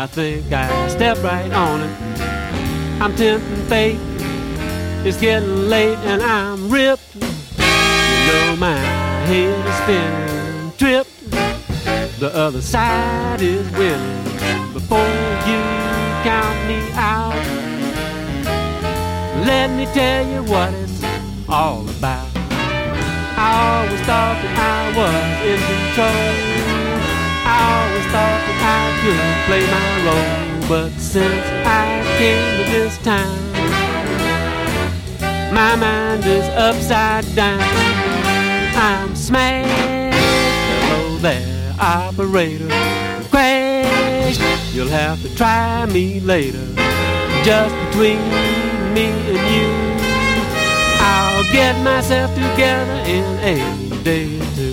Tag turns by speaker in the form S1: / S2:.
S1: I think I stepped right on it. I'm tempting fate. It's getting late and I'm ripped. You know my head is spinning, tripped. The other side is winning. Before you count me out, let me tell you what it's all about. I always thought that I was in control. I always thought that I could play my role. But since I came to this town, my mind is upside down. I'm smashed. Hello there, operator. Crash. You'll have to try me later. Just between me and you, I'll get myself together in a day or two.